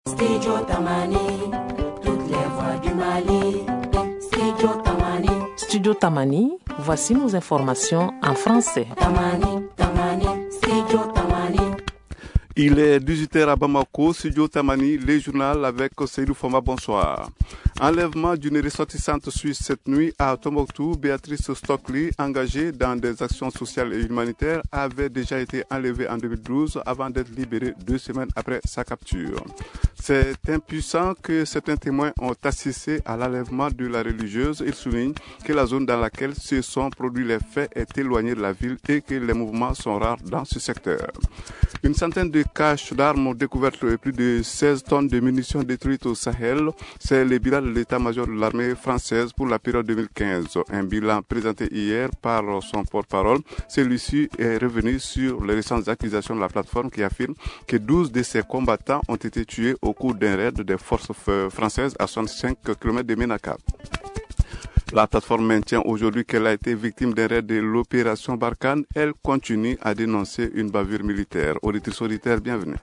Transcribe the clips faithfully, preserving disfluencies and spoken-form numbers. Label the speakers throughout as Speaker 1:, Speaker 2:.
Speaker 1: Studio Tamani, toutes les voix du Mali. Studio Tamani.
Speaker 2: Studio Tamani, voici nos informations en français.
Speaker 1: Tamani, Tamani, Studio Tamani.
Speaker 3: Il est dix-huit heures à Bamako, Studio Tamani, les journaux avec Seydou Foma, bonsoir. Enlèvement d'une ressortissante suisse cette nuit à Tombouctou, Béatrice Stockley, engagée dans des actions sociales et humanitaires, avait déjà été enlevée en deux mille douze avant d'être libérée deux semaines après sa capture. C'est impuissant que certains témoins ont assisté à l'enlèvement de la religieuse. Il souligne que la zone dans laquelle se sont produits les faits est éloignée de la ville et que les mouvements sont rares dans ce secteur. Une centaine de caches d'armes ont découvert plus de seize tonnes de munitions détruites au Sahel. C'est le bilan de l'état-major de l'armée française pour la période deux mille quinze. Un bilan présenté hier par son porte-parole. Celui-ci est revenu sur les récentes accusations de la plateforme qui affirme que douze de ses combattants ont été tués au cours d'un raid des forces françaises à soixante-cinq kilomètres de Ménaka. La plateforme maintient aujourd'hui qu'elle a été victime d'un raid de l'opération Barkhane. Elle continue à dénoncer une bavure militaire. Auditrice auditeur, bienvenue.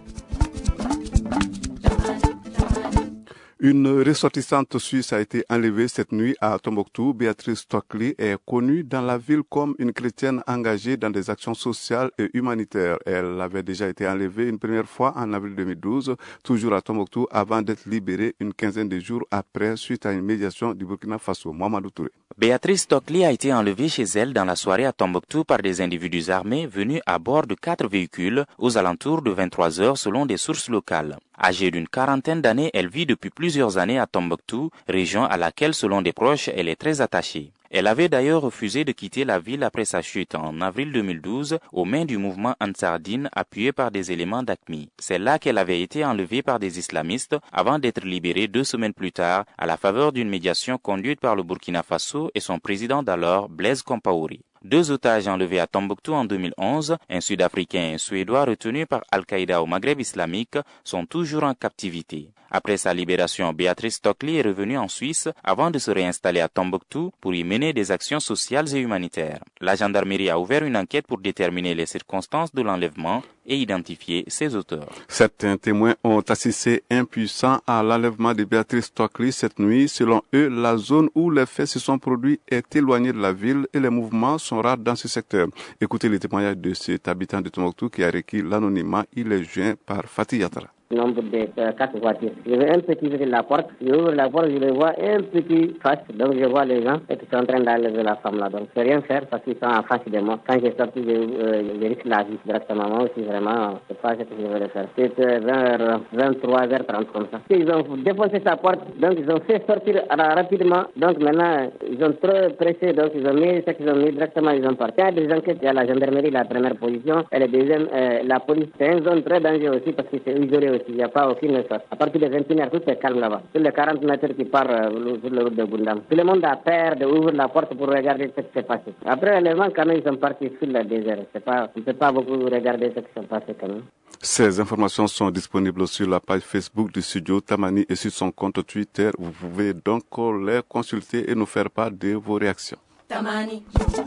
Speaker 3: Une ressortissante suisse a été enlevée cette nuit à Tombouctou. Béatrice Stockley est connue dans la ville comme une chrétienne engagée dans des actions sociales et humanitaires. Elle avait déjà été enlevée une première fois en avril deux mille douze, toujours à Tombouctou, avant d'être libérée une quinzaine de jours après suite à une médiation du Burkina Faso. Mohamedou Touré.
Speaker 4: Béatrice Stockley a été enlevée chez elle dans la soirée à Tombouctou par des individus armés venus à bord de quatre véhicules aux alentours de vingt-trois heures selon des sources locales. Âgée d'une quarantaine d'années, elle vit depuis plusieurs années à Tombouctou, région à laquelle, selon des proches, elle est très attachée. Elle avait d'ailleurs refusé de quitter la ville après sa chute en avril deux mille douze aux mains du mouvement Ansardine appuyé par des éléments d'A Q M I. C'est là qu'elle avait été enlevée par des islamistes avant d'être libérée deux semaines plus tard à la faveur d'une médiation conduite par le Burkina Faso et son président d'alors, Blaise Compaoré. Deux otages enlevés à Tombouctou en deux mille onze, un Sud-Africain et un Suédois retenus par Al-Qaïda au Maghreb islamique, sont toujours en captivité. Après sa libération, Béatrice Stockley est revenue en Suisse avant de se réinstaller à Tombouctou pour y mener des actions sociales et humanitaires. La gendarmerie a ouvert une enquête pour déterminer les circonstances de l'enlèvement et identifier ses auteurs.
Speaker 3: Certains témoins ont assisté impuissants à l'enlèvement de Béatrice Stockley cette nuit. Selon eux, la zone où les faits se sont produits est éloignée de la ville et les mouvements sont rares dans ce secteur. Écoutez les témoignages de cet habitant de Tombouctou qui a requis l'anonymat. Il est joint par Fatih Yatara.
Speaker 5: Nombre de euh, quatre voitures. Je vais un petit ouvrir la porte. Je ouvre la porte, je les vois un petit face. Donc je vois les gens qui sont en train d'enlever la femme là. Donc je ne peux rien faire parce qu'ils sont en face de moi. Quand j'ai sorti, je, euh, je risque la vie directement. Moi aussi vraiment, c'est pas ce que je vais faire. C'est euh, vers vingt-trois heures trente comme ça. Ils ont défoncé sa porte, donc ils ont fait sortir rapidement. Donc maintenant, ils ont trop pressé, donc ils ont mis ce qu'ils ont mis directement, ils ont parti. Il y a des enquêtes, il y a la gendarmerie, la première position, et la deuxième, euh, la police. C'est une zone très dangereuse aussi parce que c'est isolé aussi. Il n'y a pas aucune espace. À partir de vingt et une heures, tout est calme là-bas. Sur les quarante mètres qui partent euh, sur le route de Bundam. Tout le monde a peur d'ouvrir la porte pour regarder ce qui s'est passé. Après, les gens, quand même, ils sont partis sur le désert. C'est pas, on ne peut pas beaucoup regarder ce qui s'est passé quand même.
Speaker 3: Ces informations sont disponibles sur la page Facebook du studio Tamani et sur son compte Twitter. Vous pouvez donc les consulter et nous faire part de vos réactions.
Speaker 1: Tamani.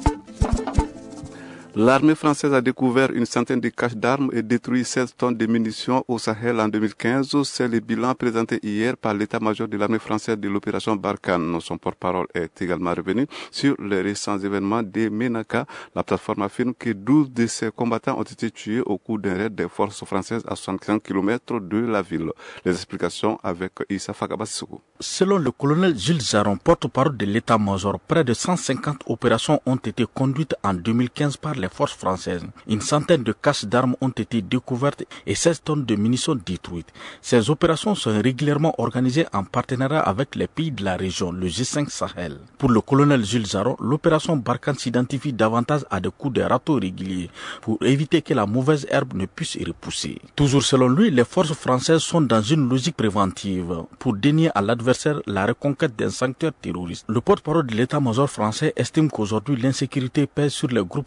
Speaker 3: L'armée française a découvert une centaine de caches d'armes et détruit seize tonnes de munitions au Sahel en deux mille quinze. C'est le bilan présenté hier par l'état-major de l'armée française de l'opération Barkhane. Son porte-parole est également revenu sur les récents événements de Ménaka. La plateforme affirme que douze de ses combattants ont été tués au cours d'un raid des forces françaises à soixante-quinze kilomètres de la ville. Les explications avec Issa Fagabassoukou.
Speaker 6: Selon le colonel Gilles Zaron, porte-parole de l'état-major, près de cent cinquante opérations ont été conduites en deux mille quinze par les forces françaises. Une centaine de caches d'armes ont été découvertes et seize tonnes de munitions détruites. Ces opérations sont régulièrement organisées en partenariat avec les pays de la région, le G cinq Sahel. Pour le colonel Gilles Zaron, l'opération Barkhane s'identifie davantage à des coups de râteau réguliers pour éviter que la mauvaise herbe ne puisse y repousser. Toujours selon lui, les forces françaises sont dans une logique préventive pour dénier à l'adversaire la reconquête d'un sanctuaire terroriste. Le porte-parole de l'état-major français estime qu'aujourd'hui l'insécurité pèse sur les groupes armés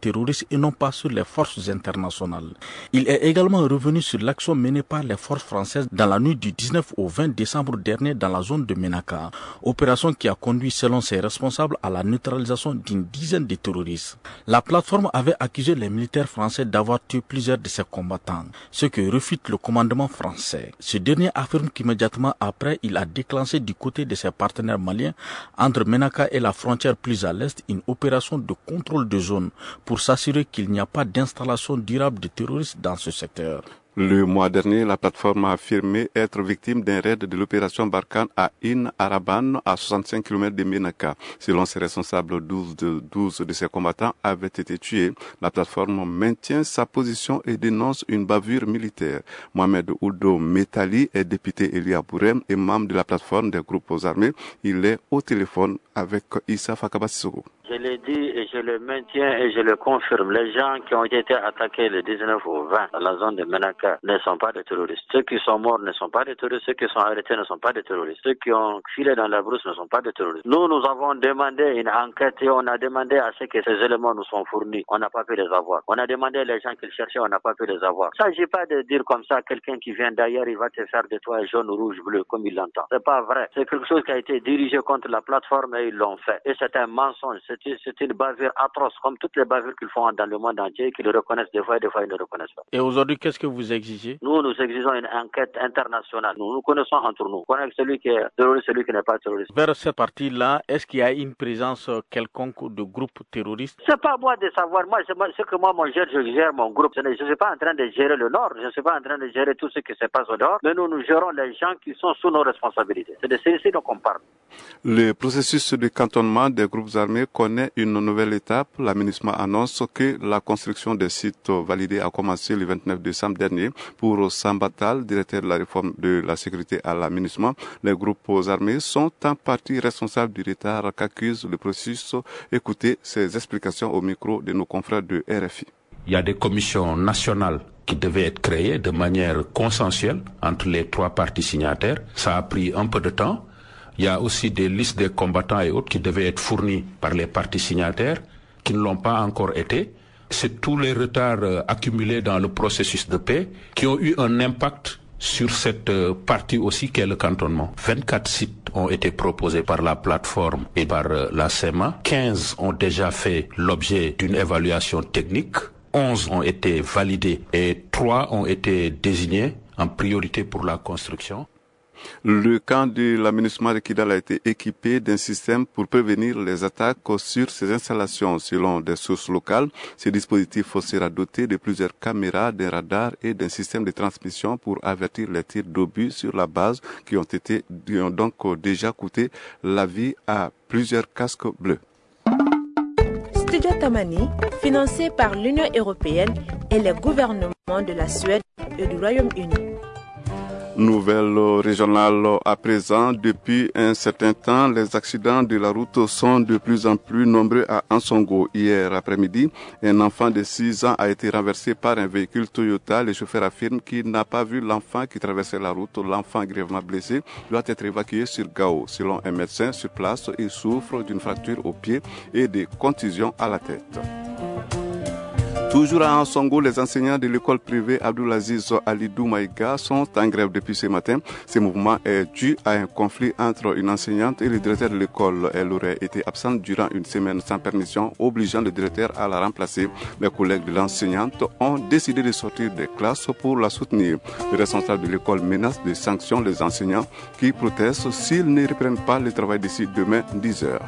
Speaker 6: terroristes et non pas sur les forces internationales. Il est également revenu sur l'action menée par les forces françaises dans la nuit du dix-neuf au vingt décembre dernier dans la zone de Ménaka, opération qui a conduit selon ses responsables à la neutralisation d'une dizaine de terroristes. La plateforme avait accusé les militaires français d'avoir tué plusieurs de ses combattants, ce que refute le commandement français. Ce dernier affirme qu'immédiatement après, il a déclenché du côté de ses partenaires maliens, entre Ménaka et la frontière plus à l'est, une opération de contrôle de zone pour s'assurer qu'il n'y a pas d'installation durable de terroristes dans ce secteur.
Speaker 3: Le mois dernier, la plateforme a affirmé être victime d'un raid de l'opération Barkhane à In Araban, à soixante-cinq kilomètres de Ménaka. Selon ses responsables, douze de, douze de ses combattants avaient été tués. La plateforme maintient sa position et dénonce une bavure militaire. Mohamed Oudo Metali est député Elia Bourem et membre de la plateforme des groupes armés. Il est au téléphone avec Issa Fakabasisoko.
Speaker 7: Je l'ai dit et je le maintiens et je le confirme. Les gens qui ont été attaqués le dix-neuf au vingt dans la zone de Ménaka ne sont pas des terroristes. Ceux qui sont morts ne sont pas des terroristes. Ceux qui sont arrêtés ne sont pas des terroristes. Ceux qui ont filé dans la brousse ne sont pas des terroristes. Nous, nous avons demandé une enquête et on a demandé à ce que ces éléments nous soient fournis. On n'a pas pu les avoir. On a demandé les gens qu'ils cherchaient, on n'a pas pu les avoir. Il ne s'agit pas de dire comme ça, quelqu'un qui vient d'ailleurs, il va te faire de toi jaune, rouge, bleu, comme il l'entend. C'est pas vrai. C'est quelque chose qui a été dirigé contre la plateforme et ils l'ont fait. Et c'est un mensonge. C'est C'est une bavure atroce, comme toutes les bavures qu'ils font dans le monde entier, qu'ils reconnaissent des fois et des fois ils ne reconnaissent pas.
Speaker 6: Et aujourd'hui, qu'est-ce que vous exigez?
Speaker 7: Nous, nous exigeons une enquête internationale. Nous nous connaissons entre nous. On connaît celui qui est terroriste, celui qui n'est pas terroriste.
Speaker 6: Vers cette partie-là, est-ce qu'il y a une présence quelconque de groupes terroristes?
Speaker 7: C'est pas moi de savoir. Moi, c'est, moi, c'est que moi, mon gère, je gère mon groupe. Je ne suis pas en train de gérer le Nord. Je ne suis pas en train de gérer tout ce qui se passe au Nord. Mais nous, nous gérons les gens qui sont sous nos responsabilités. C'est de ceci dont on parle.
Speaker 3: Le processus de cantonnement des groupes armés connaît une nouvelle étape. La MINUSMA annonce que la construction des sites validés a commencé le vingt-neuf décembre dernier. Pour Sambatal, directeur de la réforme de la sécurité à la MINUSMA, les groupes armés sont en partie responsables du retard qu'accuse le processus. Écoutez ces explications au micro de nos confrères de R F I.
Speaker 8: Il y a des commissions nationales qui devaient être créées de manière consensuelle entre les trois parties signataires. Ça a pris un peu de temps. Il y a aussi des listes des combattants et autres qui devaient être fournies par les parties signataires, qui ne l'ont pas encore été. C'est tous les retards euh, accumulés dans le processus de paix qui ont eu un impact sur cette euh, partie aussi qu'est le cantonnement. vingt-quatre sites ont été proposés par la plateforme et par euh, la S E M A. quinze ont déjà fait l'objet d'une évaluation technique. onze ont été validés et trois ont été désignés en priorité pour la construction.
Speaker 3: Le camp de la MINUSMA de Kidal a été équipé d'un système pour prévenir les attaques sur ces installations. Selon des sources locales, ce dispositif sera doté de plusieurs caméras, d'un radar et d'un système de transmission pour avertir les tirs d'obus sur la base qui ont été, qui ont donc déjà coûté la vie à plusieurs casques bleus.
Speaker 9: Studio Tamani, financé par l'Union européenne et les gouvernements de la Suède et du Royaume-Uni.
Speaker 3: Nouvelle régionale à présent, depuis un certain temps, les accidents de la route sont de plus en plus nombreux à Ansongo. Hier après-midi, un enfant de six ans a été renversé par un véhicule Toyota. Le chauffeur affirme qu'il n'a pas vu l'enfant qui traversait la route. L'enfant grièvement blessé doit être évacué sur Gao. Selon un médecin sur place, il souffre d'une fracture au pied et de contusions à la tête. Toujours à Ansongo, les enseignants de l'école privée Abdoulaziz Alidou Maïga sont en grève depuis ce matin. Ce mouvement est dû à un conflit entre une enseignante et le directeur de l'école. Elle aurait été absente durant une semaine sans permission, obligeant le directeur à la remplacer. Les collègues de l'enseignante ont décidé de sortir des classes pour la soutenir. Le responsable de l'école menace de sanctions les enseignants qui protestent s'ils ne reprennent pas le travail d'ici demain dix heures.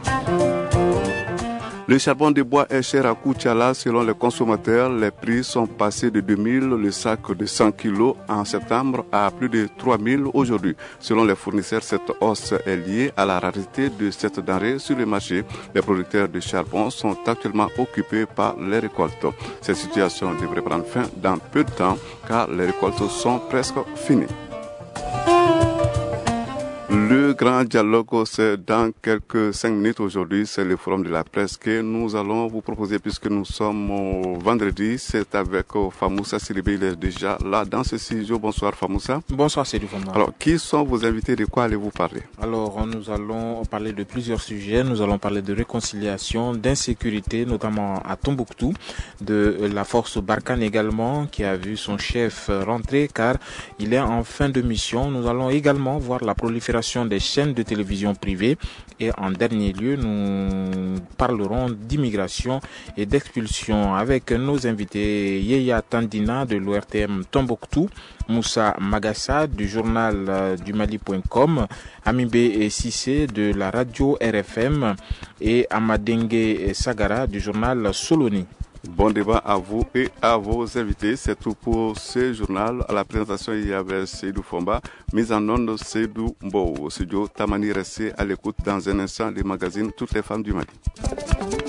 Speaker 3: Le charbon de bois est cher à Koutiala. Selon les consommateurs, les prix sont passés de deux mille le sac de cent kilos en septembre à plus de trois mille aujourd'hui. Selon les fournisseurs, cette hausse est liée à la rareté de cette denrée sur le marché. Les producteurs de charbon sont actuellement occupés par les récoltes. Cette situation devrait prendre fin dans peu de temps car les récoltes sont presque finies. Le grand dialogue, c'est dans quelques cinq minutes aujourd'hui. C'est le forum de la presse que nous allons vous proposer puisque nous sommes au vendredi. C'est avec Famoussa Sidibé. Il est déjà là dans ce studio. Bonsoir Famoussa.
Speaker 10: Bonsoir Sédou Fama.
Speaker 3: Alors, qui sont vos invités? De quoi allez-vous parler?
Speaker 10: Alors, nous allons parler de plusieurs sujets. Nous allons parler de réconciliation, d'insécurité, notamment à Tombouctou, de la force Barkhane également, qui a vu son chef rentrer car il est en fin de mission. Nous allons également voir la prolifération des chaînes de télévision privées et en dernier lieu nous parlerons d'immigration et d'expulsion avec nos invités Yeya Tandina de l'O R T M Tombouctou, Moussa Magassa du journal du Mali point com, Amibé Sissé de la radio R F M et Amadengue Sagara du journal Soloni.
Speaker 3: Bon débat à vous et à vos invités. C'est tout pour ce journal. À la présentation, il y avait Seydou Fomba, mise en onde Seydou Mbo. Au studio Tamani resté à l'écoute dans un instant les magazines Toutes les femmes du Mali.